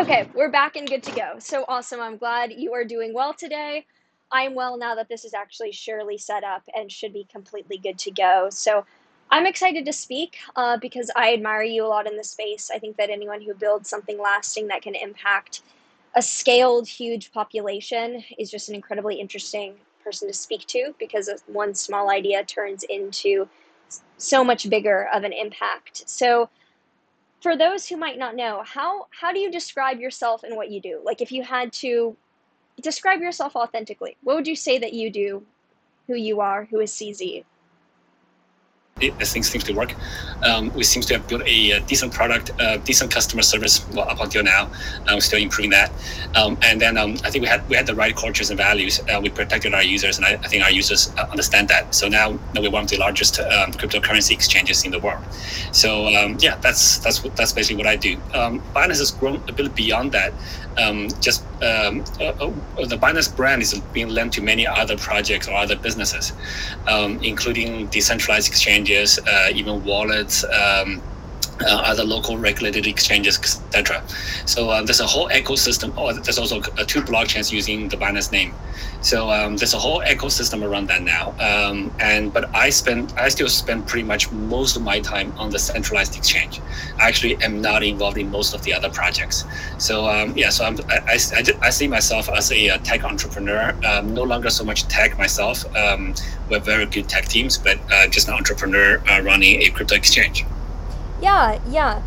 Okay, we're back and good to go. So awesome. I'm glad you are doing well today. I'm well now that this is actually surely set up and should be completely good to go. So I'm excited to speak because I admire you a lot in the space. I think that anyone who builds something lasting that can impact a scaled, huge population is just an incredibly interesting person to speak to because one small idea turns into so much bigger of an impact. So for those who might not know, how do you describe yourself and what you do? Like if you had to describe yourself authentically, what would you say that you do, who you are, who is CZ? Things seems to work. We seem to have built a decent product, decent customer service up until now. We're still improving that. And then I think we had the right cultures and values. We protected our users, and I think our users understand that. So now we're one of the largest cryptocurrency exchanges in the world. So that's basically what I do. Binance has grown a bit beyond that. The Binance brand is being lent to many other projects or other businesses, including decentralized exchanges, even wallets, other local regulated exchanges, etc. So there's a whole ecosystem. There's also two blockchains using the Binance name. So there's a whole ecosystem around that now. But I still spend pretty much most of my time on the centralized exchange. I actually am not involved in most of the other projects. So I see myself as a tech entrepreneur. No longer so much tech myself. We're very good tech teams, but just an entrepreneur running a crypto exchange. Yeah.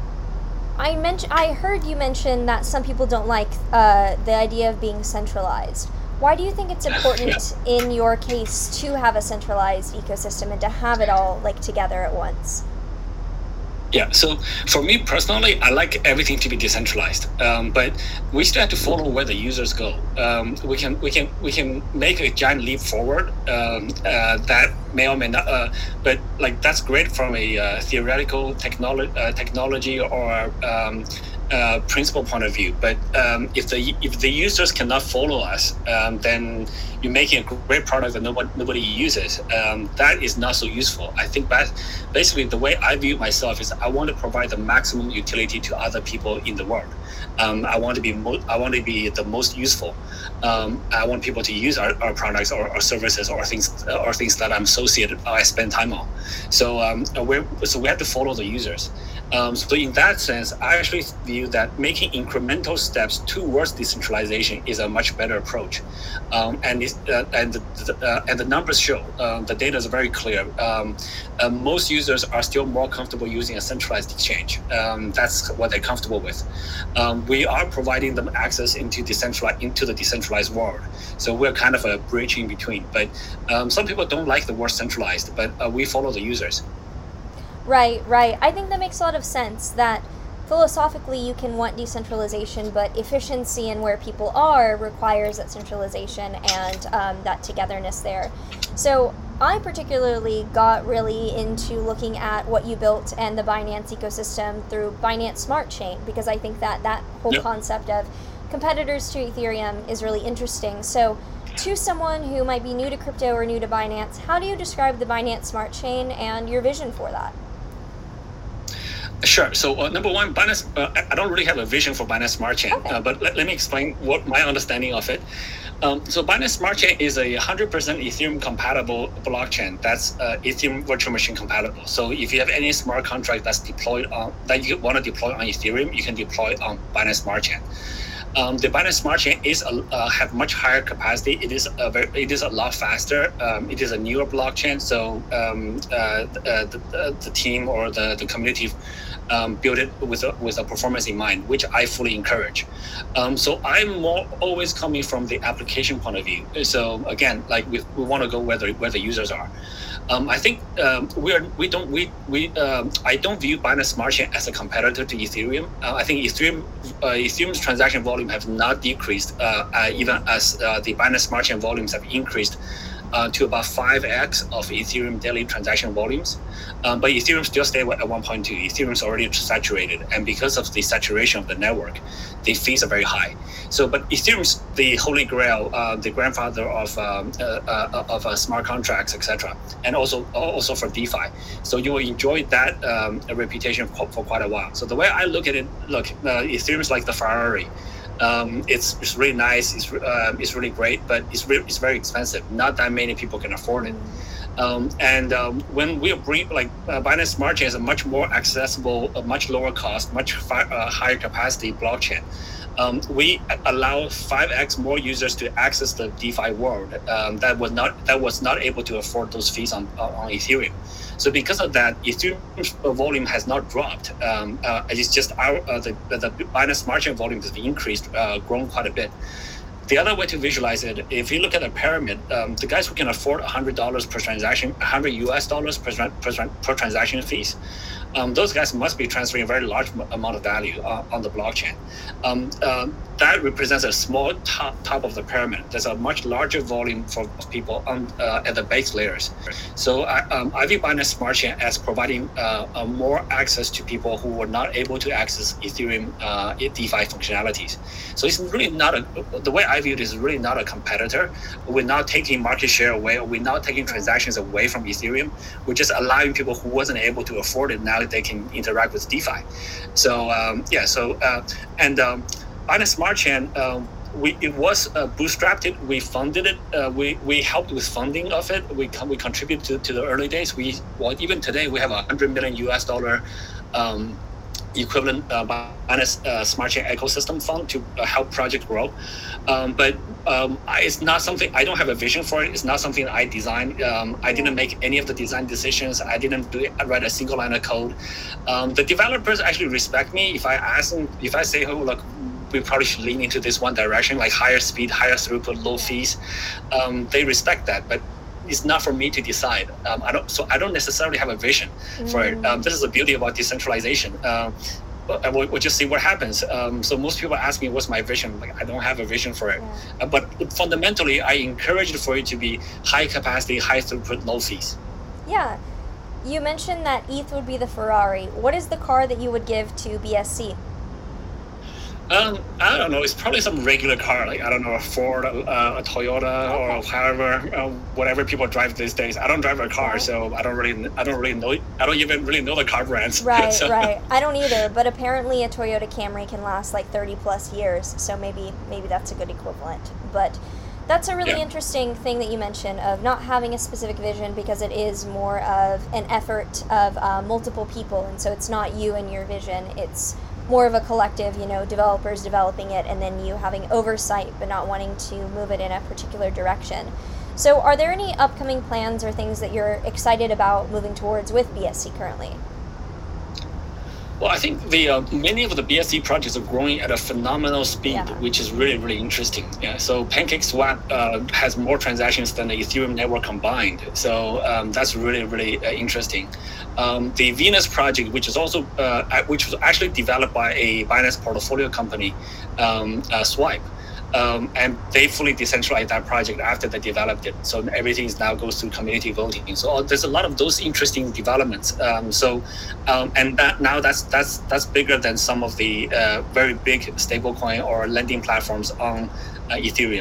I heard you mention that some people don't like the idea of being centralized. Why do you think it's important in your case to have a centralized ecosystem and to have it all like together at once? Yeah, so for me personally, I like everything to be decentralized, but we still have to follow where the users go. We can make a giant leap forward that may or may not, but like that's great from a theoretical technology or principle point of view. But if the users cannot follow us, then you're making a great product that nobody uses. That is not so useful. I think basically the way I view myself is I want to provide the maximum utility to other people in the world. I want to be the most useful. I want people to use our products or services or things that I'm associated or I spend time on. So we have to follow the users. So in that sense, I actually view that making incremental steps towards decentralization is a much better approach. And the numbers show, the data is very clear. Most users are still more comfortable using a centralized exchange. That's what they're comfortable with. We are providing them access into the decentralized world. So we're kind of a bridge in between. But some people don't like the word centralized, but we follow the users. Right. I think that makes a lot of sense that philosophically you can want decentralization, but efficiency and where people are requires that centralization and that togetherness there. So I particularly got really into looking at what you built and the Binance ecosystem through Binance Smart Chain, because I think that whole concept of competitors to Ethereum is really interesting. So to someone who might be new to crypto or new to Binance, how do you describe the Binance Smart Chain and your vision for that? Sure. So number one, Binance, I don't really have a vision for Binance Smart Chain, but let me explain what my understanding of it. So Binance Smart Chain is a 100% Ethereum compatible blockchain that's Ethereum virtual machine compatible. So if you have any smart contract that's deployed that you want to deploy on Ethereum, you can deploy it on Binance Smart Chain. The Binance Smart Chain have much higher capacity. It is a lot faster. It is a newer blockchain, so the team or the community build it with a performance in mind, which I fully encourage. So I'm always coming from the application point of view. So again, like we want to go where the users are. I think I don't view Binance Smart Chain as a competitor to Ethereum. I think Ethereum's transaction volume have not decreased, even as the Binance Smart Chain volumes have increased to about 5x of Ethereum daily transaction volumes. But Ethereum still stay at 1.2. Ethereum is already saturated, and because of the saturation of the network, the fees are very high. So, but Ethereum's the holy grail, the grandfather of smart contracts, etc., and also for DeFi. So you will enjoy that reputation for quite a while. So the way I look at it, Ethereum is like the Ferrari. It's really nice. It's really great, but it's very expensive. Not that many people can afford it. When we bring Binance Smart Chain is a much more accessible, a much lower cost, much higher capacity blockchain. We allow 5x more users to access the DeFi world that was not able to afford those fees on Ethereum. So because of that, Ethereum's volume has not dropped. It's just the Binance Smart Chain volume has increased, grown quite a bit. The other way to visualize it, if you look at a pyramid, the guys who can afford $100 per transaction, $100 per transaction fees, those guys must be transferring a very large amount of value on the blockchain. That represents a small top of the pyramid. There's a much larger volume of people at the base layers. So I view Binance Smart Chain as providing more access to people who were not able to access Ethereum DeFi functionalities. So it's really not the way I view it is really not a competitor. We're not taking market share away. We're not taking transactions away from Ethereum. We're just allowing people who wasn't able to afford it now they can interact with DeFi. So Binance Smart Chain, it was bootstrapped. We funded it. We helped with funding of it. We contributed to the early days. Even today we have $100 million equivalent Binance Smart Chain ecosystem fund to help project grow. But it's not something, I don't have a vision for it. It's not something I designed. I didn't make any of the design decisions. I didn't write a single line of code. The developers actually respect me. If I ask them, if I say, oh, look, we probably should lean into this one direction, like higher speed, higher throughput, low fees, they respect that. But it's not for me to decide. I don't necessarily have a vision for it. This is the beauty about decentralization. We'll just see what happens. So most people ask me, what's my vision? Like, I don't have a vision for it. But fundamentally, I encourage it for it to be high capacity, high throughput, low fees. Yeah. You mentioned that ETH would be the Ferrari. What is the car that you would give to BSC? I don't know. It's probably some regular car, like I don't know, a Ford, a Toyota, or however, whatever people drive these days. I don't drive a car, so I don't really know. I don't even really know the car brands. Right, so. Right. I don't either. But apparently, a Toyota Camry can last like 30+ years. So maybe that's a good equivalent. But that's a really interesting thing that you mentioned of not having a specific vision, because it is more of an effort of multiple people, and so it's not you and your vision. It's more of a collective, developers developing it and then you having oversight but not wanting to move it in a particular direction. So are there any upcoming plans or things that you're excited about moving towards with BSC currently? Well, I think many of the BSC projects are growing at a phenomenal speed, which is really, really interesting. Yeah. So PancakeSwap has more transactions than the Ethereum network combined. So that's really, really interesting. The Venus project, which was actually developed by a Binance portfolio company, Swipe. And they fully decentralized that project after they developed it. So everything now goes through community voting. So there's a lot of those interesting developments. And that's bigger than some of the very big stablecoin or lending platforms on Ethereum.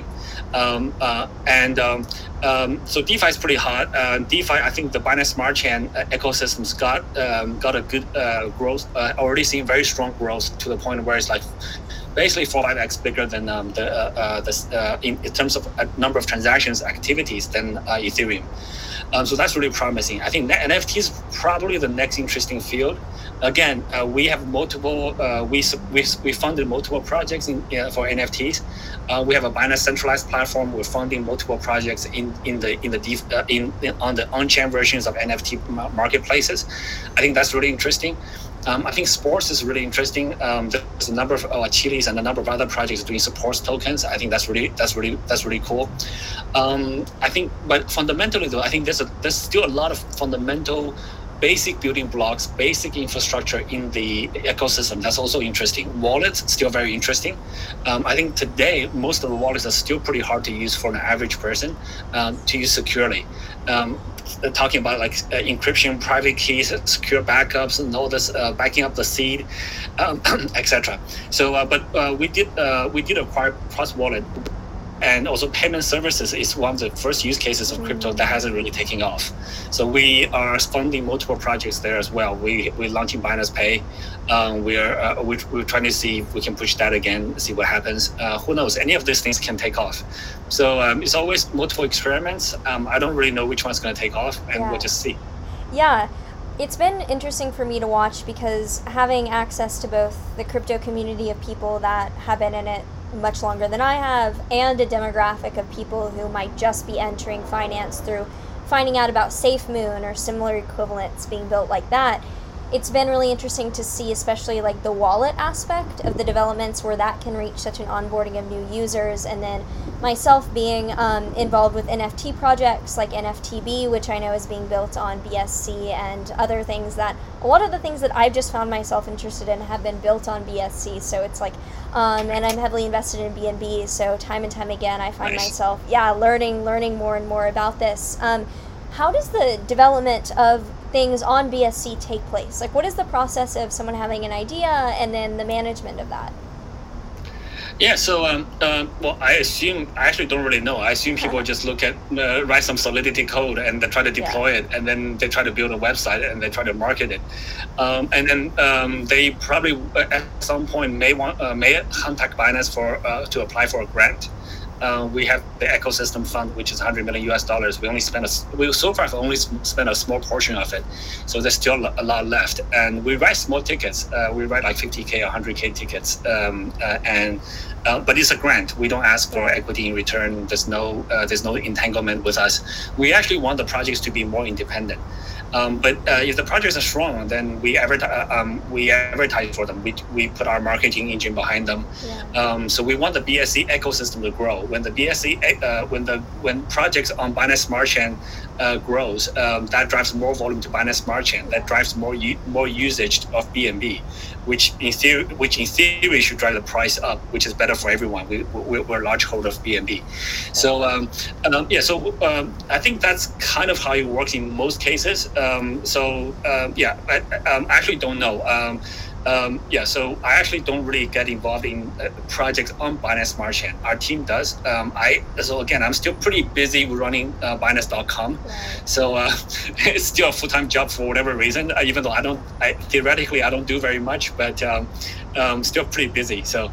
So DeFi is pretty hot. DeFi, I think the Binance Smart Chain ecosystem's got a good growth. Already seeing very strong growth to the point where it's like basically 4-5x bigger than in terms of number of transactions activities than Ethereum. So that's really promising. I think NFT is probably the next interesting field. Again, we have multiple. We funded multiple projects for NFTs. We have a Binance centralized platform. We're funding multiple projects on the on-chain versions of NFT marketplaces. I think that's really interesting. I think sports is really interesting. There's a number of Chili's and a number of other projects doing sports tokens. I think that's really cool. I think, but fundamentally though, I think there's still a lot of fundamental basic building blocks, basic infrastructure in the ecosystem. That's also interesting. Wallets, still very interesting. I think today, most of the wallets are still pretty hard to use for an average person to use securely. Talking about like encryption, private keys, secure backups, and all this, backing up the seed, etc. So, but we did acquire Trust Wallet, and also payment services is one of the first use cases of crypto that hasn't really taken off. So we are funding multiple projects there as well. We're launching Binance Pay. We're trying to see if we can push that again, see what happens. Who knows? Any of these things can take off. So it's always multiple experiments. I don't really know which one's going to take off, and we'll just see. Yeah. It's been interesting for me to watch because having access to both the crypto community of people that have been in it much longer than I have, and a demographic of people who might just be entering finance through finding out about SafeMoon or similar equivalents being built like that, it's been really interesting to see, especially like the wallet aspect of the developments where that can reach such an onboarding of new users. And then myself being involved with NFT projects like NFTB, which I know is being built on BSC, and other things that a lot of the things that I've just found myself interested in have been built on BSC. So it's like, and I'm heavily invested in BNB. So time and time again, I find myself, learning more and more about this. How does the development of things on BSC take place? Like, what is the process of someone having an idea and then the management of that? Yeah, so well, I actually don't really know. I assume people just look at write some Solidity code and they try to deploy it, and then they try to build a website and they try to market it, and then they probably at some point may contact Binance for to apply for a grant. We have the ecosystem fund, which is $100 million US. We so far have only spent a small portion of it, so there's still a lot left. And we write small tickets. We write like 50K or 100K tickets, but it's a grant. We don't ask for equity in return. There's no entanglement with us. We actually want the projects to be more independent. But if the projects are strong, then we advertise for them. We put our marketing engine behind them. So we want the BSC ecosystem to grow. When the BSC, when projects on Binance Smart Chain grows, that drives more volume to Binance Smart Chain. That drives more usage of BNB, which in theory should drive the price up, which is better for everyone. We're a large holder of BNB. So I think that's kind of how it works in most cases. I actually don't know. So I actually don't really get involved in projects on Binance Smart Chain. Our team does. I'm still pretty busy running Binance.com. So it's still a full-time job for whatever reason. Even though theoretically I don't do very much, but still pretty busy. So.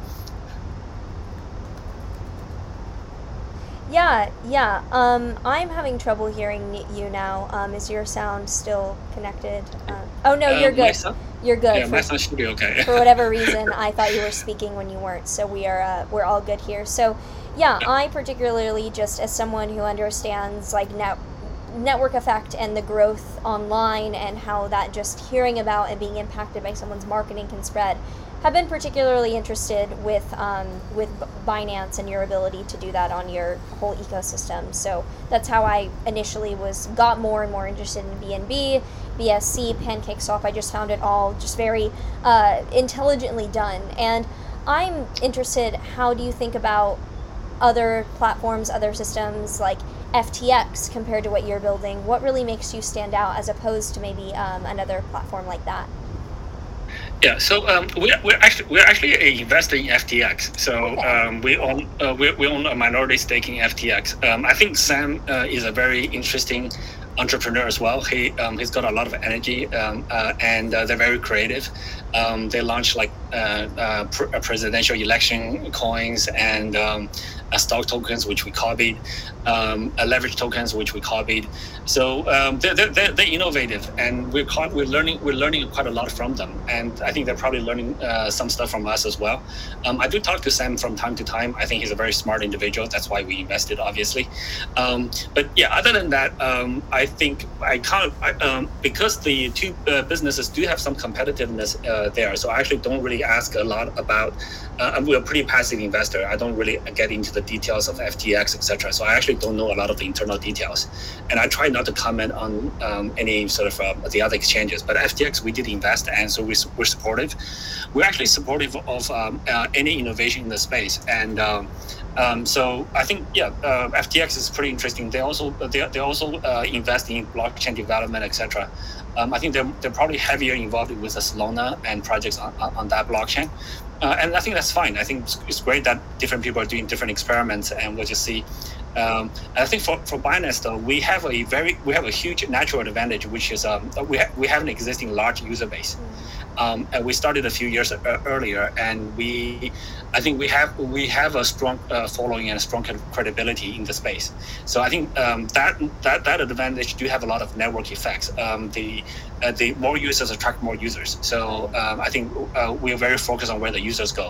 I'm having trouble hearing you now. Is your sound still connected? You're good. You're good. Yeah, my sound should be okay. For whatever reason, I thought you were speaking when you weren't. So we're all good here. So, I particularly, just as someone who understands like network effect and the growth online and how that just hearing about and being impacted by someone's marketing can spread, have been particularly interested with Binance and your ability to do that on your whole ecosystem. So that's how I initially got more and more interested in BNB, BSC, PancakeSwap. I just found it all just very intelligently done. And I'm interested, how do you think about other platforms, other systems like FTX compared to what you're building? What really makes you stand out as opposed to maybe another platform like that? Yeah, so we're actually an investor in FTX. So we own a minority stake in FTX. I think Sam is a very interesting entrepreneur as well. He's got a lot of energy, and they're very creative. They launched like presidential election coins and stock tokens, which we copied, leverage tokens, which we copied. So they're innovative, and we're learning quite a lot from them. And I think they're probably learning some stuff from us as well. I do talk to Sam from time to time. I think he's a very smart individual. That's why we invested, obviously. But yeah, other than that, I think because the two businesses do have some competitiveness there. So I actually don't really ask a lot about. We're a pretty passive investor. I don't really get into the details of FTX, etc. So I actually don't know a lot of the internal details, and I try not to comment on any sort of the other exchanges. But FTX, we did invest, and so we're supportive. We're actually supportive of any innovation in the space, and so I think FTX is pretty interesting. They also invest in blockchain development, etc. I think they're probably heavier involved with the Solana and projects on that blockchain. And I think that's fine. I think it's great that different people are doing different experiments, and we'll just see. I think for Binance though, we have a huge natural advantage, which is we have an existing large user base. And we started a few years earlier, and I think we have a strong following and a strong credibility in the space. So I think that advantage do have a lot of network effects. The more users attract more users. So I think we are very focused on where the users go.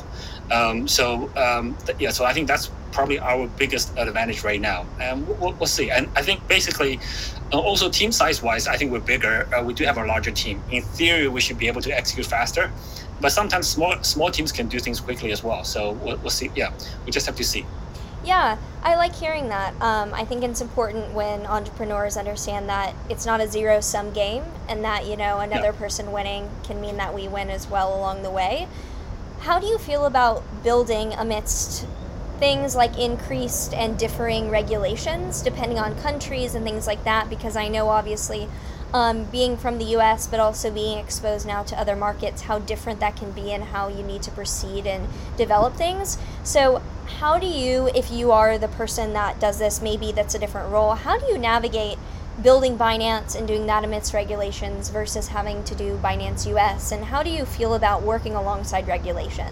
So I think that's probably our biggest advantage right now. And we'll see. And I think basically, also team size wise, I think we're bigger. We do have a larger team. In theory, we should be able to execute faster. But sometimes small teams can do things quickly as well. So we'll see. Yeah, we just have to see. Yeah, I like hearing that. I think it's important when entrepreneurs understand that it's not a zero-sum game, and that another person winning can mean that we win as well along the way. How do you feel about building amidst things like increased and differing regulations depending on countries and things like that? Because I know obviously being from the US but also being exposed now to other markets, how different that can be and how you need to proceed and develop things. So how do you, if you are the person that does this, maybe that's a different role, how do you navigate building Binance and doing that amidst regulations versus having to do Binance US? And how do you feel about working alongside regulation?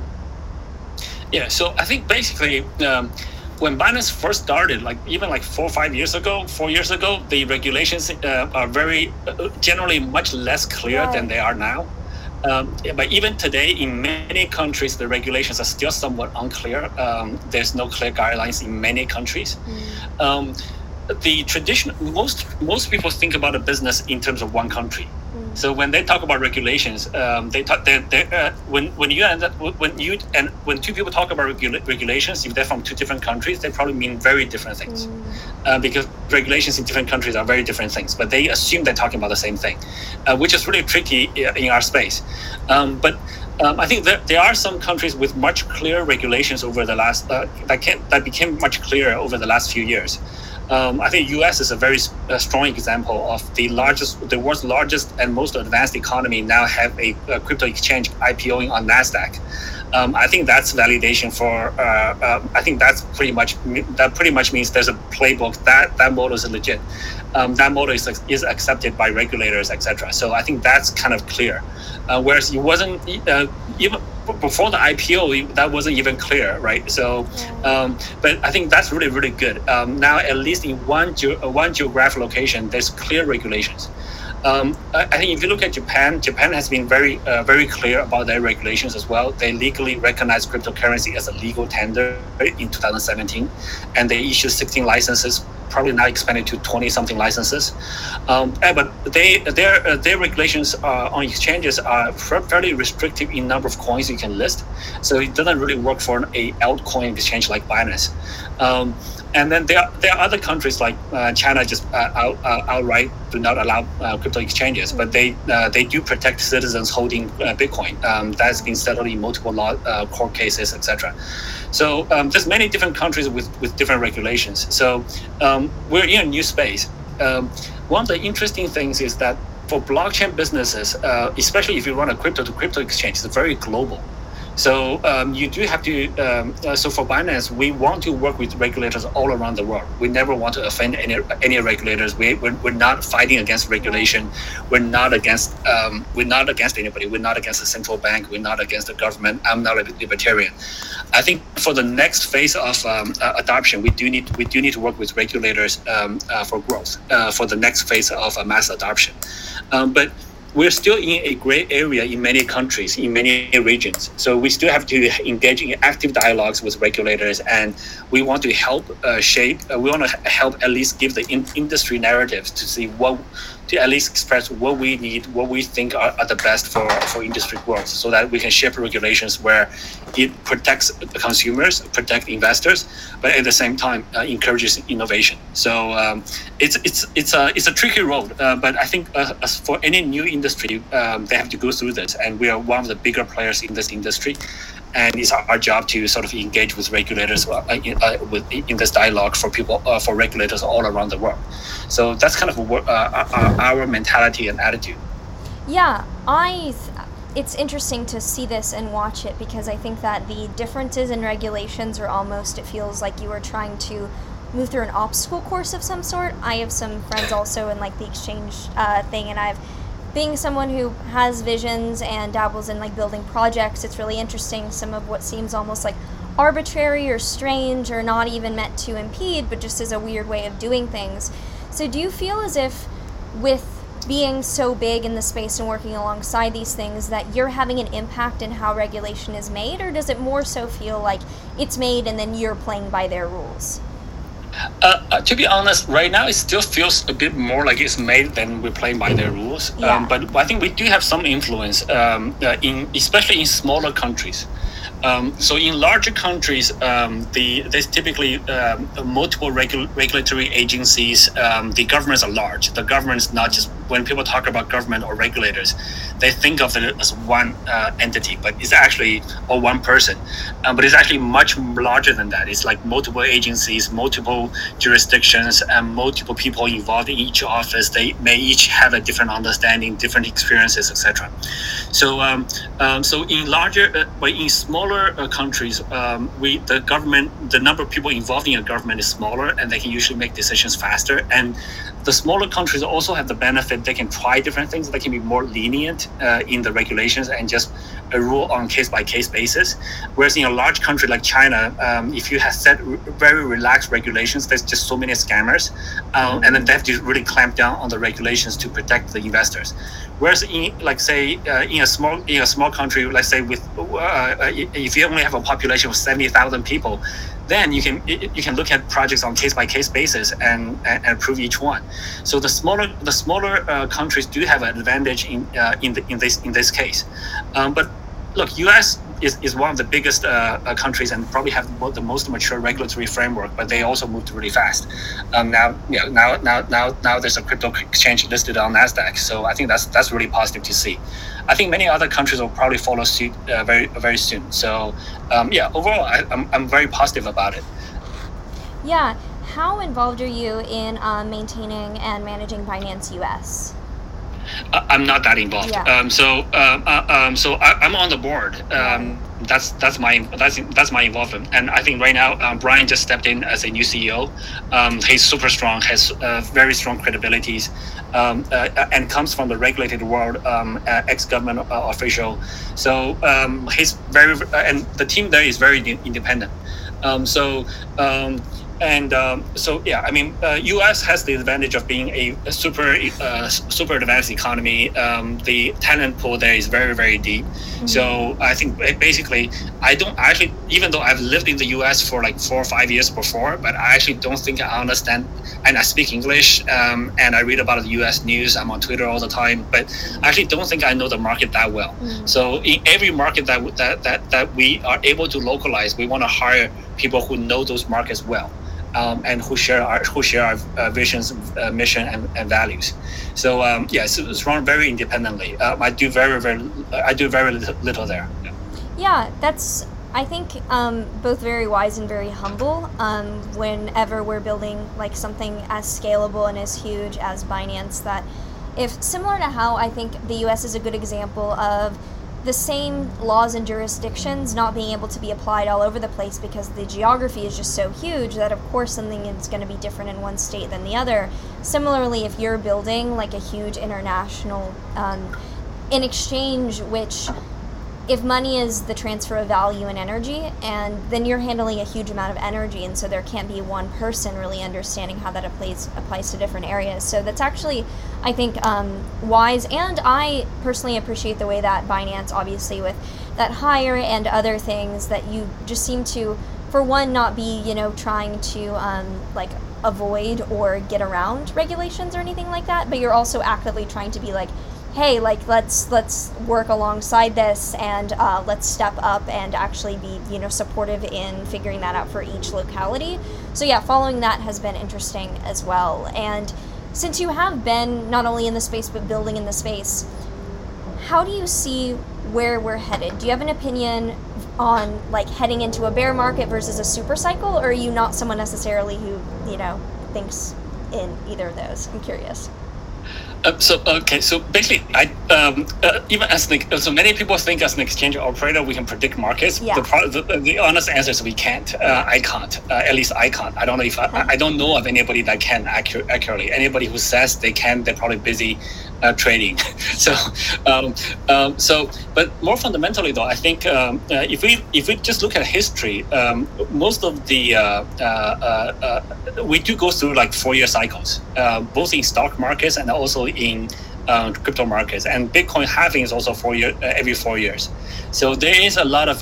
Yeah, so I think basically when Binance first started, even 4 or 5 years ago, 4 years ago, the regulations are very generally much less clear than they are now. But even today, in many countries, the regulations are still somewhat unclear. There's no clear guidelines in many countries. The tradition, most people think about a business in terms of one country. So when they talk about regulations, when two people talk about regulations, if they're from two different countries, they probably mean very different things, because regulations in different countries are very different things. But they assume they're talking about the same thing, which is really tricky in our space. But I think there are some countries with much clearer regulations over the last that became much clearer over the last few years. I think U.S. is a very strong example of the world's largest and most advanced economy now have a crypto exchange IPOing on NASDAQ. I think that's validation for. I think that pretty much means there's a playbook that model is legit. That model is accepted by regulators, etc. So I think that's kind of clear. Whereas it wasn't even before the IPO, that wasn't even clear, right? So, but I think that's really, really good. Now, at least in one geographic location, there's clear regulations. I think if you look at Japan has been very, very clear about their regulations as well. They legally recognize cryptocurrency as a legal tender in 2017, and they issued 16 licenses, probably now expanded to 20-something licenses. But their regulations on exchanges are fairly restrictive in number of coins you can list. So it doesn't really work for an altcoin exchange like Binance. And then there are other countries like China just outright do not allow crypto exchanges, but they do protect citizens holding Bitcoin. That's been settled in multiple court cases, etc. So there's many different countries with different regulations. So we're in a new space. One of the interesting things is that for blockchain businesses, especially if you run a crypto-to-crypto exchange, it's very global. So you do have to. So for Binance, we want to work with regulators all around the world. We never want to offend any regulators. We're not fighting against regulation. We're not against anybody. We're not against the central bank. We're not against the government. I'm not a libertarian. I think for the next phase of adoption, we do need to work with regulators for growth for the next phase of mass adoption. But we're still in a gray area in many countries, in many regions. So we still have to engage in active dialogues with regulators, and we want to help we want to help at least give the industry narratives to see to at least express what we need, what we think are the best for industry growth, so that we can shape regulations where it protects the consumers, protect investors, but at the same time encourages innovation. So it's a tricky road, but I think as for any new industry, they have to go through this, and we are one of the bigger players in this industry. And it's our job to sort of engage with regulators in this dialogue for regulators all around the world. So that's kind of our mentality and attitude. Yeah, it's interesting to see this and watch it, because I think that the differences in regulations are almost, it feels like you are trying to move through an obstacle course of some sort. I have some friends also in like the exchange thing, and being someone who has visions and dabbles in like building projects, it's really interesting some of what seems almost like arbitrary or strange or not even meant to impede, but just as a weird way of doing things. So do you feel as if with being so big in the space and working alongside these things that you're having an impact in how regulation is made, or does it more so feel like it's made and then you're playing by their rules? To be honest, right now it still feels a bit more like it's made than we're playing by their rules. Yeah. But I think we do have some influence, especially in smaller countries. So in larger countries, there's typically multiple regulatory agencies. The governments are large. The government's not just, when people talk about government or regulators, they think of it as one entity, but it's actually, or one person. But it's actually much larger than that. It's like multiple agencies, multiple jurisdictions, and multiple people involved in each office. They may each have a different understanding, different experiences, etc. So in larger, but in smaller countries, the number of people involved in a government is smaller, and they can usually make decisions faster. And the smaller countries also have the benefit they can try different things. They can be more lenient in the regulations and just rule on case-by-case basis. Whereas in a large country like China, if you have set very relaxed regulations, there's just so many scammers, and then they have to really clamp down on the regulations to protect the investors. Whereas in, like say, in a small country, let's say with if you only have a population of 70,000 people, then you can look at projects on case-by-case basis and approve each one. So the smaller countries do have an advantage in this case. But look, U.S. is one of the biggest countries and probably have the most mature regulatory framework, but they also moved really fast. Now there's a crypto exchange listed on Nasdaq, so I think that's really positive to see. I think many other countries will probably follow suit very very soon. So overall, I'm very positive about it. Yeah, how involved are you in maintaining and managing Binance US? I'm not that involved. Yeah. So I'm on the board. That's my involvement. And I think right now Brian just stepped in as a new CEO. He's super strong, has very strong credibilities, and comes from the regulated world, ex-government official. So he's and the team there is very independent. U.S. has the advantage of being a super advanced economy. The talent pool there is very, very deep. Mm-hmm. So I think basically, I don't actually, even though I've lived in the U.S. for like 4 or 5 years before, but I actually don't think I understand, and I speak English, and I read about the U.S. news. I'm on Twitter all the time, but I actually don't think I know the market that well. Mm-hmm. So in every market that we are able to localize, we want to hire people who know those markets well. And who share our visions, mission, and values. So it's run very independently. I do very little there. Yeah, that's, I think, both very wise and very humble. Whenever we're building like something as scalable and as huge as Binance, that if similar to how I think the U.S. is a good example of the same laws and jurisdictions not being able to be applied all over the place because the geography is just so huge that of course something is going to be different in one state than the other. Similarly, if you're building like a huge international in exchange, which if money is the transfer of value and energy, and then you're handling a huge amount of energy, and so there can't be one person really understanding how that applies to different areas. So that's actually I think wise, and I personally appreciate the way that Binance, obviously with that hire and other things, that you just seem to, for one, not be trying to like avoid or get around regulations or anything like that, but you're also actively trying to be like, hey, like let's work alongside this, and let's step up and actually be supportive in figuring that out for each locality. So yeah, following that has been interesting as well. And since you have been not only in the space but building in the space, how do you see where we're headed? Do you have an opinion on like heading into a bear market versus a super cycle, or are you not someone necessarily who thinks in either of those? I'm curious. So basically, even as so many people think as an exchange operator we can predict markets. Yeah. The honest answer is we can't. I can't. At least I can't. I don't know if I don't know of anybody that can accurately. Anybody who says they can, they're probably busy trading. But more fundamentally though, I think if we just look at history, most of the we do go through like 4-year cycles, both in stock markets and also in crypto markets, and Bitcoin halving is also every 4 years. So there is a lot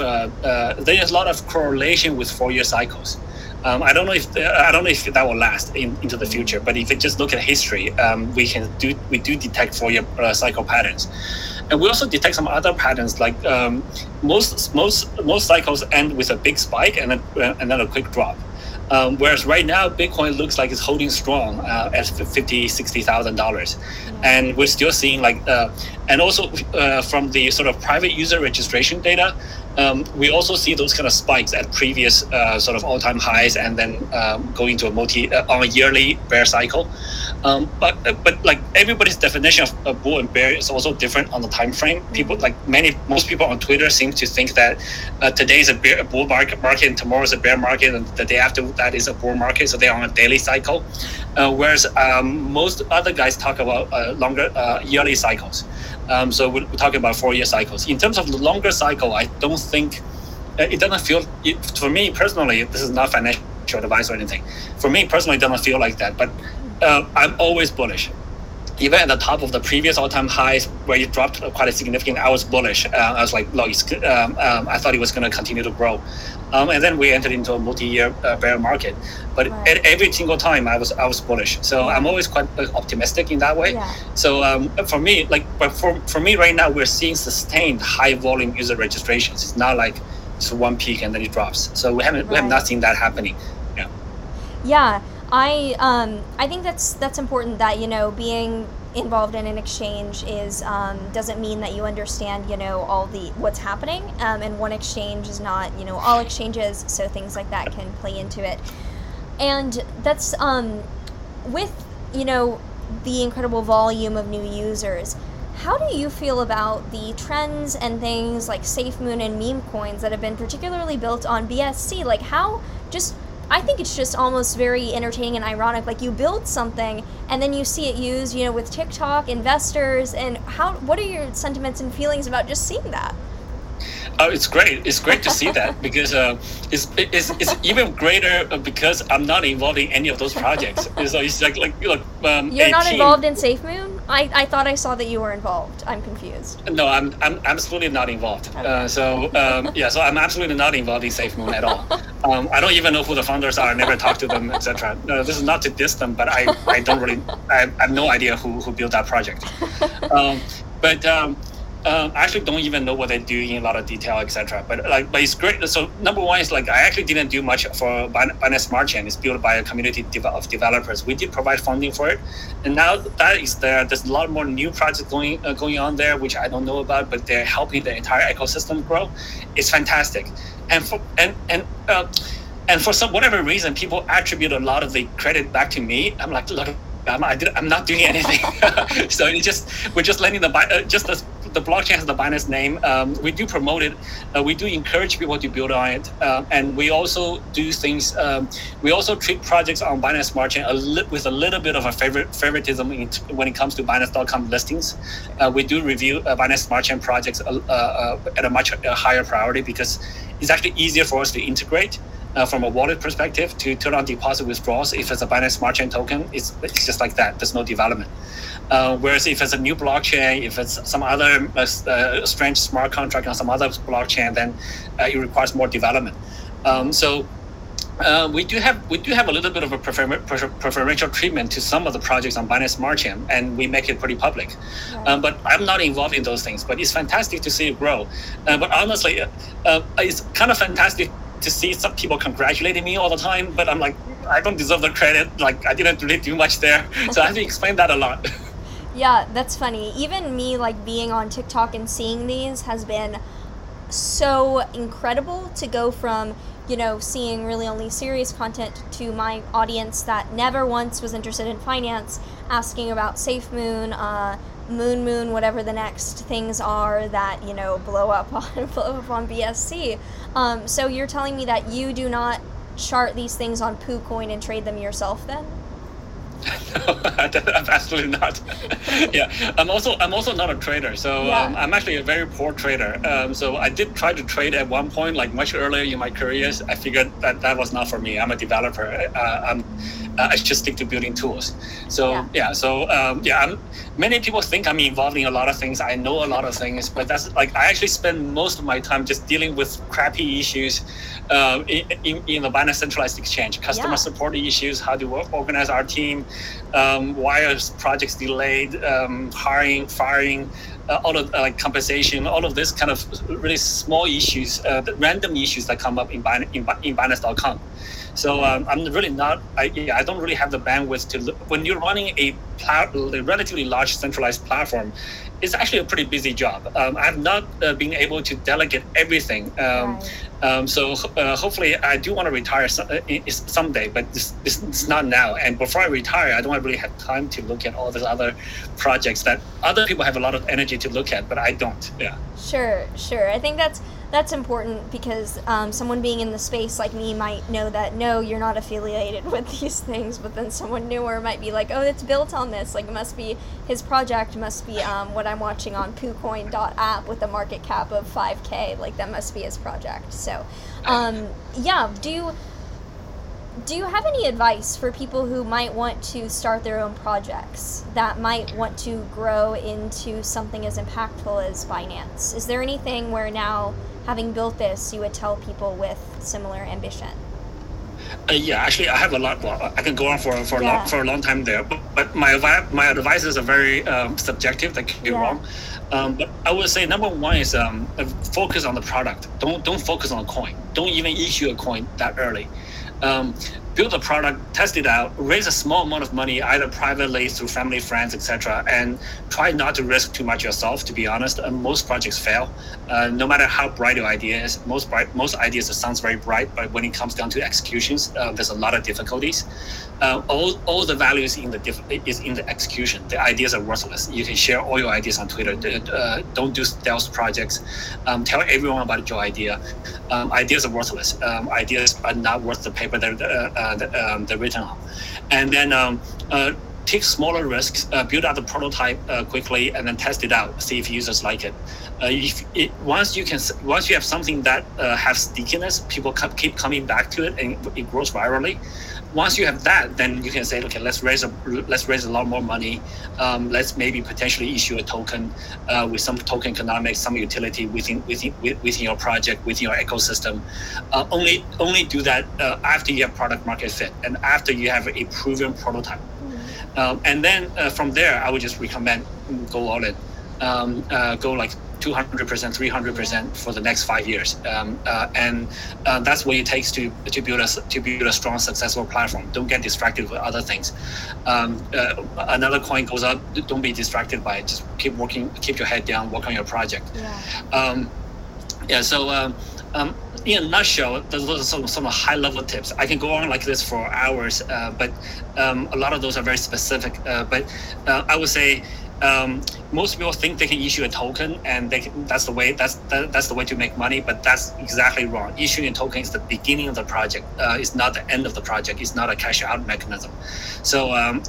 of correlation with 4-year cycles. I don't know if that will last into the future, but if you just look at history, we do detect 4-year cycle patterns, and we also detect some other patterns like most cycles end with a big spike and then a quick drop. Whereas right now, Bitcoin looks like it's holding strong at $50,000-$60,000, and we're still seeing and also from the sort of private user registration data, we also see those kind of spikes at previous sort of all-time highs, and then going to on a yearly bear cycle. But like everybody's definition of bull and bear is also different on the time frame. People most people on Twitter seem to think that today is a bull market and tomorrow is a bear market, and the day after that is a bull market. So they're on a daily cycle, whereas most other guys talk about longer yearly cycles. So we're talking about 4-year cycles. In terms of the longer cycle, I don't think it doesn't feel. For me personally, this is not financial advice or anything. For me personally, it doesn't feel like that. But I'm always bullish. Even at the top of the previous all-time highs, where it dropped quite a significant, I was bullish. I was like, look, I thought it was going to continue to grow, and then we entered into a multi-year bear market. But at every single time, I was bullish. So I'm always quite optimistic in that way. Yeah. So for me, for me right now, we're seeing sustained high volume user registrations. It's not like it's one peak and then it drops. So we have not seen that happening. Yeah. Yeah. I think that's important, that being involved in an exchange is doesn't mean that you understand all what's happening, and one exchange is not all exchanges, so things like that can play into it. And that's with the incredible volume of new users. How do you feel about the trends and things like SafeMoon and meme coins that have been particularly built on BSC? Like I think it's just almost very entertaining and ironic. Like you build something and then you see it used, with TikTok, investors, and what are your sentiments and feelings about just seeing that? It's great. It's great to see that, because it's even greater because I'm not involved in any of those projects. So it's like look. You're not involved in SafeMoon? I thought I saw that you were involved. I'm confused. No, I'm absolutely not involved. Okay. So I'm absolutely not involved in SafeMoon at all. I don't even know who the founders are. I never talked to them, etc. This is not to diss them, but I have no idea who built that project. I actually don't even know what they do in a lot of detail, etc. But it's great. So number one is I actually didn't do much for Binance Smart Chain. It's built by a community of developers. We did provide funding for it, and now that is there. There's a lot more new projects going on there, which I don't know about, but they're helping the entire ecosystem grow. It's fantastic, and for some whatever reason, people attribute a lot of the credit back to me. I'm like, look, I'm not doing anything. So we're just letting the blockchain has the Binance name. We do promote it. We do encourage people to build on it, and we also do things. We also treat projects on Binance Smart Chain with a little bit of a favoritism when it comes to Binance.com listings. We do review Binance Smart Chain projects at a much higher priority, because it's actually easier for us to integrate. from a wallet perspective to turn on deposit withdrawals. If it's a Binance Smart Chain token, it's just like that. There's no development. Whereas if it's a new blockchain, if it's some other strange smart contract on some other blockchain, then it requires more development. We do have a little bit of a preferential treatment to some of the projects on Binance Smart Chain, and we make it pretty public. Right. But I'm not involved in those things. But it's fantastic to see it grow. But honestly, it's kind of fantastic to see some people congratulating me all the time. But I'm like, I don't deserve the credit. Like, I didn't really do much there, so I have to explain that a lot. Yeah, that's funny. Even me, like, being on TikTok and seeing these has been so incredible to go from, you know, seeing really only serious content to my audience that never once was interested in finance, asking about SafeMoon, Moon, whatever the next things are that, you know, blow up on BSC. So you're telling me that you do not chart these things on PooCoin and trade them yourself then? No, absolutely not. Yeah, I'm also not a trader, so yeah. I'm actually a very poor trader. So I did try to trade at one point, like much earlier in my career. I figured that was not for me. I'm a developer. I just stick to building tools. So many people think I'm involved in a lot of things. I know a lot of things, but that's like I actually spend most of my time just dealing with crappy issues in the Binance centralized exchange, customer support issues, how to organize our team, why are projects delayed, hiring, firing, all of compensation, all of this kind of really small issues, the random issues that come up in Binance.com. So I'm really not. I don't really have the bandwidth to look. When you're running a relatively large centralized platform, it's actually a pretty busy job. I've not been able to delegate everything. So hopefully, I do want to retire someday, but this is not now. And before I retire, I don't really have time to look at all these other projects that other people have a lot of energy to look at, but I don't. Yeah. Sure. I think that's important because someone being in the space like me might know that, no, you're not affiliated with these things, but then someone newer might be like, oh, it's built on this. Like, it must be, his project must be what I'm watching on PooCoin.app with a market cap of 5K. Like, that must be his project. So, do you have any advice for people who might want to start their own projects that might want to grow into something as impactful as Binance? Is there anything where now, having built this, you would tell people with similar ambition? Actually, I have a lot. Well, I can go on for a long time there. But my advices are very subjective. That can be wrong. But I would say number one is focus on the product. Don't focus on a coin. Don't even issue a coin that early. Build a product, test it out, raise a small amount of money, either privately through family, friends, etc., and try not to risk too much yourself. To be honest, most projects fail. No matter how bright your idea is, most ideas sounds very bright, but when it comes down to executions, there's a lot of difficulties. All the value is in the execution. The ideas are worthless. You can share all your ideas on Twitter. Don't do stealth projects. Tell everyone about your idea. Ideas are worthless. Ideas are not worth the paper they're written on. And then take smaller risks, build out the prototype quickly, and then test it out. See if users like it. Once you have something that has stickiness, people keep coming back to it, and it grows virally. Once you have that, then you can say, okay, let's raise a lot more money. Let's maybe potentially issue a token with some token economics, some utility within your project, within your ecosystem. Only do that after you have product market fit and after you have a proven prototype. And then from there, I would just recommend go all in. Go like 200%, 300% for the next 5 years, and that's what it takes to build a strong, successful platform. Don't get distracted with other things. Another coin goes up. Don't be distracted by it. Just keep working. Keep your head down. Work on your project. So. In a nutshell, those are some high-level tips. I can go on like this for hours, but a lot of those are very specific. But I would say most people think they can issue a token, and that's the way to make money. But that's exactly wrong. Issuing a token is the beginning of the project. It's not the end of the project. It's not a cash out mechanism. So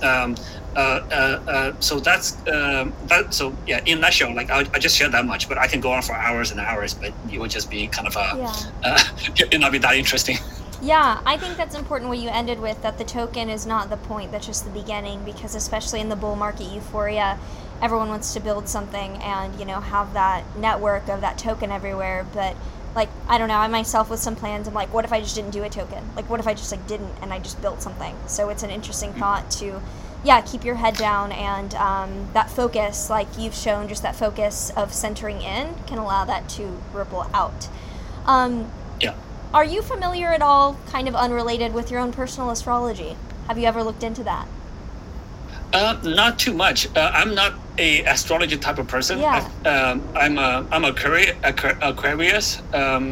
so that's that. So yeah, in a nutshell, like I just shared that much, but I can go on for hours and hours, but it would just be kind of it'd not be that interesting. Yeah, I think that's important what you ended with, that the token is not the point, that's just the beginning, because especially in the bull market euphoria, everyone wants to build something and, have that network of that token everywhere. But like, I don't know, I myself with some plans, I'm like, what if I just didn't do a token? Like, what if I just didn't and I just built something? So it's an interesting thought to, keep your head down, and that focus, like you've shown, just that focus of centering in can allow that to ripple out. Yeah. Are you familiar at all, kind of unrelated, with your own personal astrology? Have you ever looked into that? Not too much. I'm not a astrology type of person. Yeah. I'm Aquarius.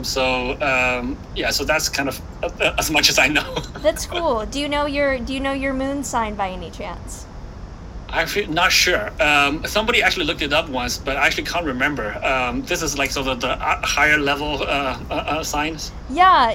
So that's kind of as much as I know. That's cool. Do you know your moon sign by any chance? Actually, not sure. Somebody actually looked it up once, but I actually can't remember. This is like sort of the higher level signs. Yeah.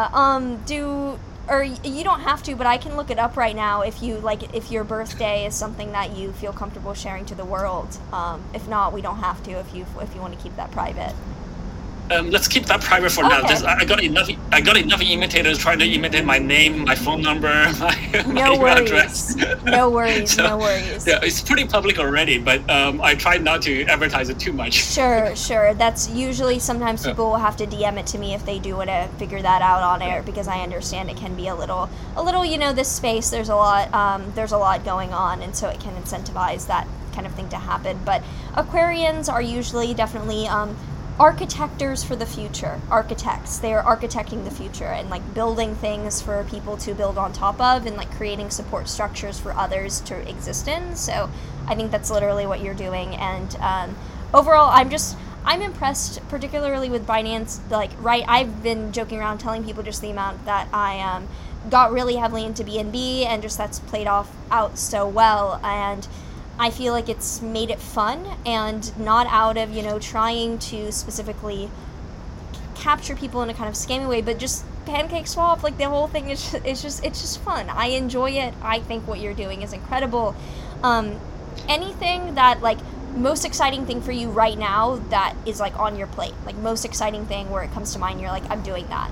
Or you don't have to, but I can look it up right now if your birthday is something that you feel comfortable sharing to the world. If not, we don't have to if you want to keep that private. Let's keep that private for now. I got enough imitators trying to imitate my name, my phone number, my email address. No worries. Yeah, it's pretty public already, but I try not to advertise it too much. Sure. That's usually, sometimes people will have to DM it to me if they do want to figure that out on air, because I understand it can be a little, this space, there's a lot going on, and so it can incentivize that kind of thing to happen. But Aquarians are usually definitely architectors for the future. Architects. They are architecting the future and building things for people to build on top of, and creating support structures for others to exist in. So I think that's literally what you're doing. And overall, I'm impressed, particularly with Binance. I've been joking around telling people just the amount that I got really heavily into BNB, and just that's played out so well. And I feel like it's made it fun, and not out of, trying to specifically capture people in a kind of scammy way, but just PancakeSwap, the whole thing is just fun. I enjoy it. I think what you're doing is incredible. Anything that, most exciting thing for you right now that is, on your plate? Most exciting thing where it comes to mind, you're I'm doing that.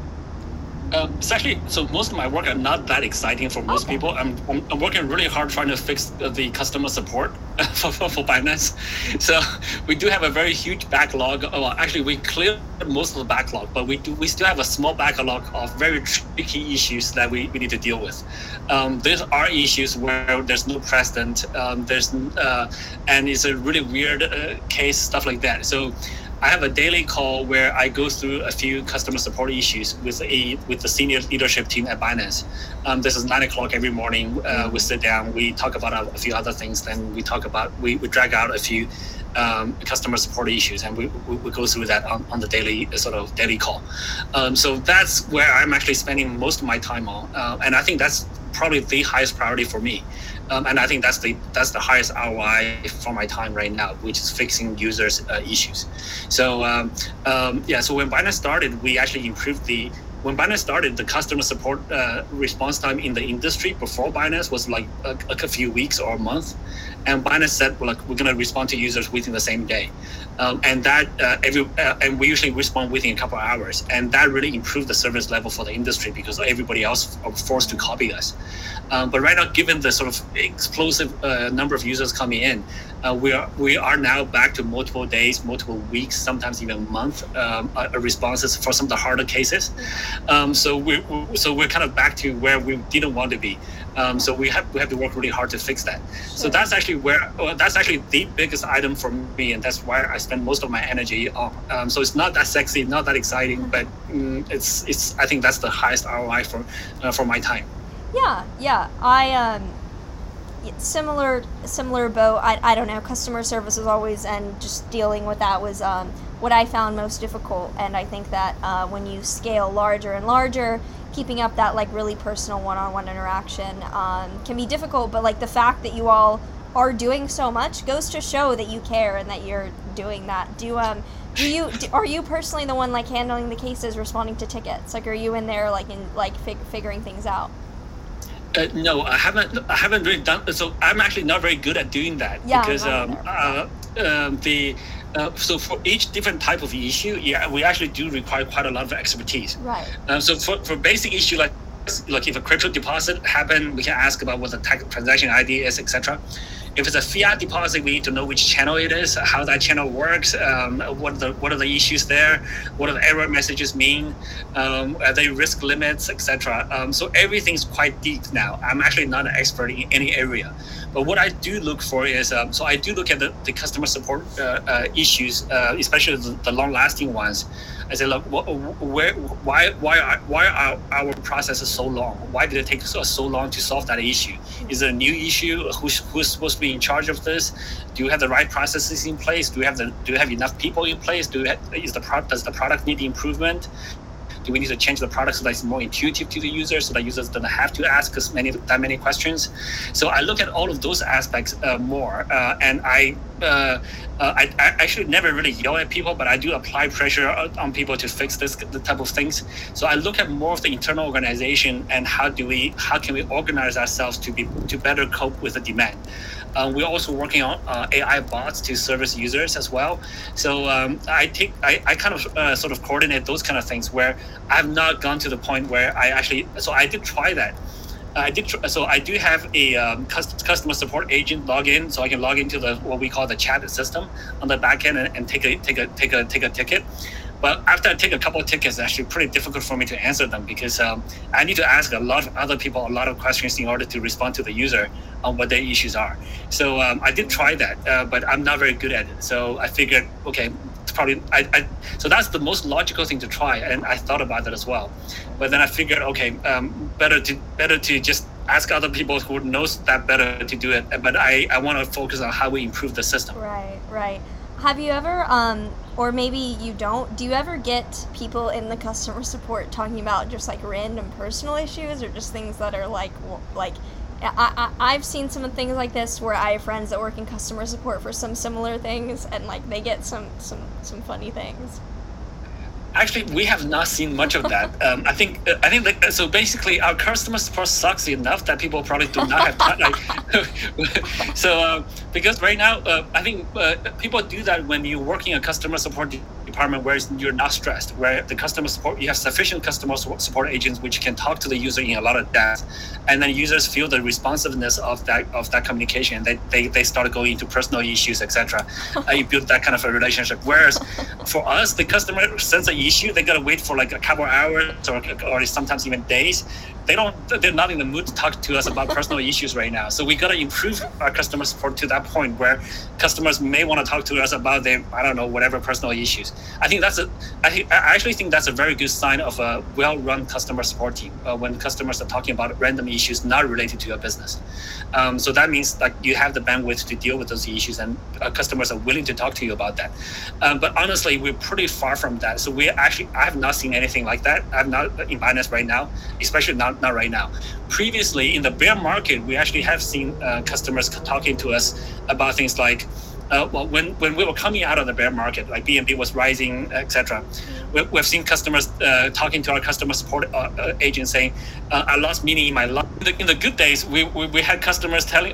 It's actually, so most of my work are not that exciting for most people. I'm working really hard trying to fix the customer support for Binance. So we do have a very huge backlog. Well, actually, we cleared most of the backlog, but we still have a small backlog of very tricky issues that we need to deal with. There are issues where there's no precedent. And it's a really weird case, stuff like that. So I have a daily call where I go through a few customer support issues with the senior leadership team at Binance. This is 9:00 every morning. We sit down, we talk about a few other things, then we drag out a few customer support issues, and we go through that on the daily call. So that's where I'm actually spending most of my time on, and I think that's probably the highest priority for me. And I think that's the highest ROI for my time right now, which is fixing users' issues. So so when Binance started, we actually improved when Binance started, the customer support response time in the industry before Binance was a few weeks or a month, and Binance said, we're going to respond to users within the same day, and we usually respond within a couple of hours, and that really improved the service level for the industry because everybody else are forced to copy us. But right now, given the sort of explosive number of users coming in, we are now back to multiple days, multiple weeks, sometimes even a month responses for some of the harder cases. So we're kind of back to where we didn't want to be. So we have to work really hard to fix that. Sure. So that's actually the biggest item for me, and that's why I spend most of my energy on. So it's not that sexy, not that exciting, but I think that's the highest ROI for my time. Yeah. I similar boat. I don't know. Customer service is always, and just dealing with that was what I found most difficult. And I think that when you scale larger and larger, keeping up that really personal one-on-one interaction can be difficult. But the fact that you all are doing so much goes to show that you care and that you're doing that. Are you personally the one handling the cases, responding to tickets? Are you in there figuring things out? No, I haven't really done. So I'm actually not very good at doing that, because So for each different type of issue, yeah, we actually do require quite a lot of expertise. Right. So for basic issue like if a crypto deposit happened, we can ask about what the transaction ID is, etc. If it's a fiat deposit, we need to know which channel it is, how that channel works, what are the issues there, what do the error messages mean, are they risk limits, etc. So everything's quite deep now. I'm actually not an expert in any area. But what I do look for is, so I do look at the customer support issues, especially the long-lasting ones. I say, look, why are our processes so long? Why did it take so long to solve that issue? Is it a new issue? Who's supposed to be in charge of this? Do you have the right processes in place? Do you have enough people in place? Does the product need improvement? Do we need to change the product so that it's more intuitive to the user, so that users don't have to ask us that many questions? So I look at all of those aspects more, and I actually never really yell at people, but I do apply pressure on people to fix the type of things. So I look at more of the internal organization and how can we organize ourselves to better cope with the demand. We're also working on AI bots to service users as well. So I kind of sort of coordinate those kind of things where I've not gone to the point where so I did try that. So I do have a customer support agent login, so I can log into what we call the chat system on the back end and take a ticket. But after I take a couple of tickets, it's actually pretty difficult for me to answer them because I need to ask a lot of other people a lot of questions in order to respond to the user on what their issues are. So I did try that, but I'm not very good at it. So I figured, okay, it's probably so that's the most logical thing to try, and I thought about that as well. But then I figured, okay, better to just ask other people who knows that better to do it. But I want to focus on how we improve the system. Right. Have you ever, or maybe you don't, do you ever get people in the customer support talking about just like random personal issues or just things that are like I've seen some things like this where I have friends that work in customer support for some similar things, and like they get some funny things. Actually, we have not seen much of that. I think so. Basically, our customer support sucks enough that people probably do not have time. So because right now, I think people do that when you work in a customer support department where you're not stressed, where the customer support, you have sufficient customer support agents which can talk to the user in a lot of depth, and then users feel the responsiveness of that communication. They start going into personal issues, etc. You build that kind of a relationship. Whereas for us, the customer sends an issue, they gotta wait for like a couple hours or sometimes even days. They're not in the mood to talk to us about personal issues right now. So we gotta improve our customer support to that point where customers may want to talk to us about their, I don't know, whatever personal issues. I actually think that's a very good sign of a well-run customer support team when customers are talking about random issues not related to your business. So that means that you have the bandwidth to deal with those issues, and customers are willing to talk to you about that. But honestly, we're pretty far from that. So I have not seen anything like that. I'm not in Binance right now, especially not right now. Previously, in the bear market, we actually have seen customers talking to us about things like, when we were coming out of the bear market, like BNB was rising, etc. We've seen customers talking to our customer support agent saying, "I lost meaning in my life." In the good days, we had customers telling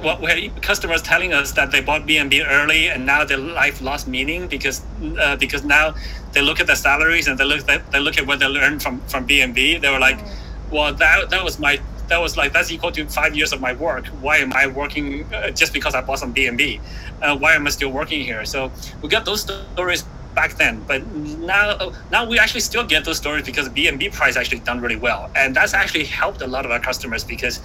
us that they bought BNB early and now their life lost meaning because now they look at their salaries and they look at what they learned from BNB. They were like, "Well, that's equal to 5 years of my work. Why am I working just because I bought some BNB? Why am I still working here?" So we got those stories back then, but now we actually still get those stories because BNB price actually done really well, and that's actually helped a lot of our customers because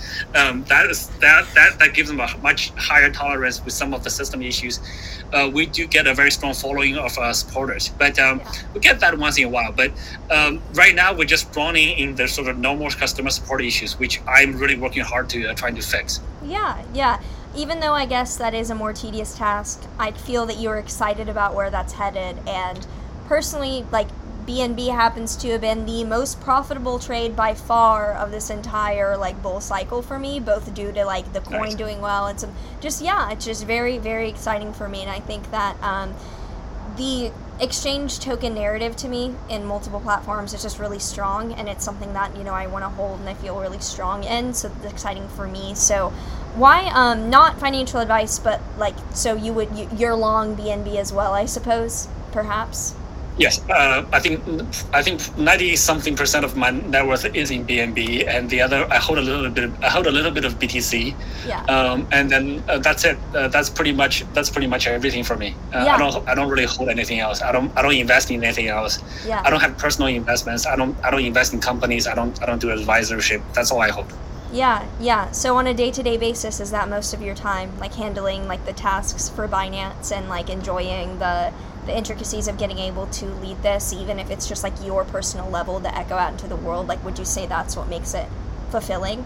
that gives them a much higher tolerance with some of the system issues. We do get a very strong following of supporters, but we get that once in a while. But right now we're just drowning in the sort of normal customer support issues, which I'm really working hard to trying to fix. Yeah. Even though I guess that is a more tedious task, I feel that you're excited about where that's headed. And personally, like, BNB happens to have been the most profitable trade by far of this entire like bull cycle for me, both due to like the coin doing well and some it's just very, very exciting for me. And I think that the exchange token narrative to me in multiple platforms is just really strong, and it's something that, you know, I want to hold and I feel really strong in, so it's exciting for me. So why, not financial advice, but like, so you're long BNB as well, I suppose, perhaps? Yes, I think 90-something% of my net worth is in BNB, and the other I hold a little bit of BTC. Yeah. And then that's it. That's pretty much everything for me. Yeah. I don't really hold anything else. I don't invest in anything else. Yeah. I don't have personal investments. I don't invest in companies. I don't do advisorship. That's all I hold. Yeah. So on a day-to-day basis, is that most of your time, like handling like the tasks for Binance and like enjoying the intricacies of getting able to lead this, even if it's just like your personal level to echo out into the world? Like, would you say that's what makes it fulfilling?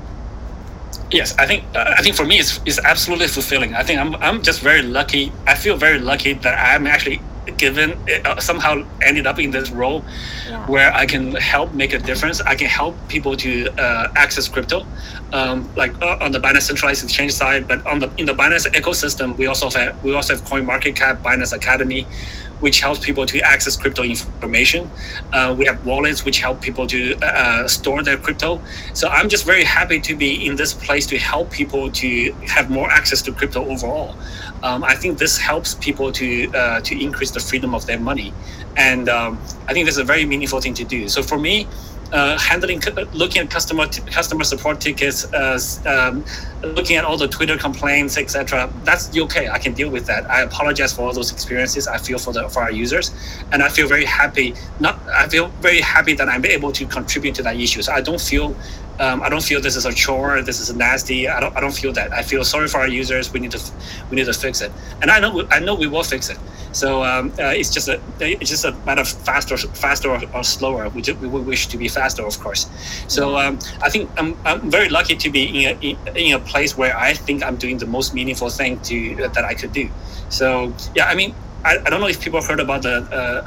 Yes, I think for me it's absolutely fulfilling. I think I'm just very lucky. I feel very lucky that I'm actually given somehow ended up in this role where I can help make a difference. I can help people to access crypto, like on the Binance centralized exchange side, but in the Binance ecosystem, we also have CoinMarketCap, Binance Academy, which helps people to access crypto information. We have wallets which help people to store their crypto. So I'm just very happy to be in this place to help people to have more access to crypto overall. I think this helps people to increase the freedom of their money, and I think this is a very meaningful thing to do. So for me, looking at customer support tickets, looking at all the Twitter complaints, etc. That's okay. I can deal with that. I apologize for all those experiences. I feel for our users, and I feel very happy. I feel very happy that I'm able to contribute to that issue. So I don't feel this is a chore. This is nasty. I don't feel that. I feel sorry for our users. We need to fix it, and I know we will fix it. So it's just a matter of faster or slower. We wish to be faster, of course. So I think I'm very lucky to be in a place where I think I'm doing the most meaningful thing that I could do. So yeah, I mean, I don't know if people heard about the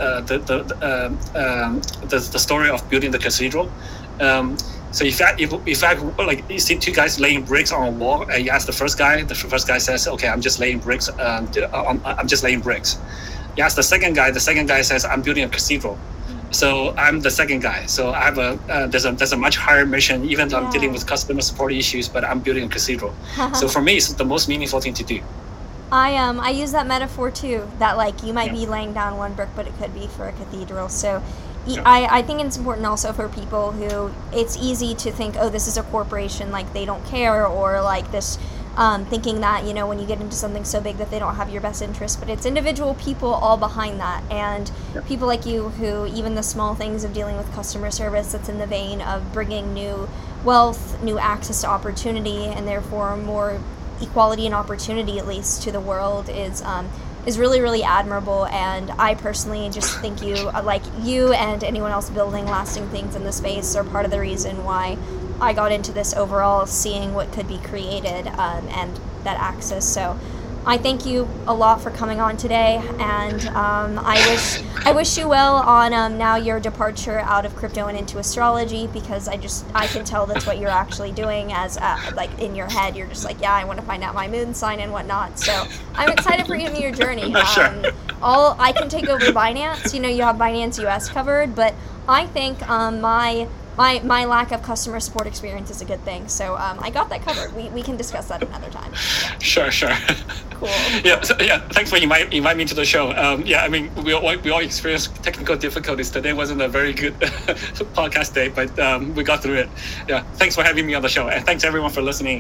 story of building the cathedral. So if like you see two guys laying bricks on a wall, and you ask the first guy says, "Okay, I'm just laying bricks. I'm just laying bricks." You ask the second guy says, "I'm building a cathedral." So I'm the second guy. So I have there's a much higher mission, even though I'm dealing with customer support issues, but I'm building a cathedral. So for me, it's the most meaningful thing to do. I use that metaphor too, that like you might be laying down one brick, but it could be for a cathedral. So I think it's important also for people who, it's easy to think, oh, this is a corporation, like they don't care, or like this, thinking that, you know, when you get into something so big that they don't have your best interest, but it's individual people all behind that, and people like you who, even the small things of dealing with customer service that's in the vein of bringing new wealth, new access to opportunity, and therefore more equality and opportunity, at least, to the world is really, really admirable. And I personally just think you, like you and anyone else building lasting things in the space, are part of the reason why I got into this overall, seeing what could be created, and that access. So I thank you a lot for coming on today, and I wish you well on now your departure out of crypto and into astrology, because I can tell that's what you're actually doing, as like in your head you're just like, yeah, I want to find out my moon sign and whatnot. So I'm excited for you and your journey. Sure. I can take over Binance. You know, you have Binance US covered, but I think my lack of customer support experience is a good thing. So I got that covered. We can discuss that another time. Sure. Cool. Yeah. So, thanks for inviting me to the show. I mean, we all experienced technical difficulties. Today wasn't a very good podcast day, but we got through it. Yeah. Thanks for having me on the show, and thanks everyone for listening.